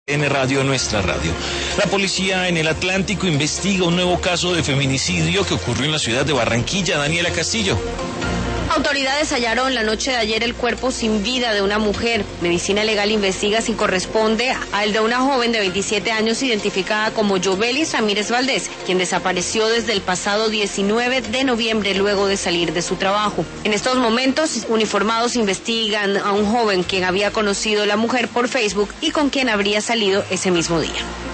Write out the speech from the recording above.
En Radio, nuestra radio. La policía en el Atlántico investiga un nuevo caso de feminicidio que ocurrió en la ciudad de Barranquilla. Daniela Castillo. Autoridades hallaron la noche de ayer el cuerpo sin vida de una mujer. Medicina Legal investiga si corresponde al de una joven de 27 años identificada como Yovelis Ramírez Valdés, quien desapareció desde el pasado 19 de noviembre luego de salir de su trabajo. En estos momentos, uniformados investigan a un joven quien había conocido a la mujer por Facebook y con quien habría salido ese mismo día.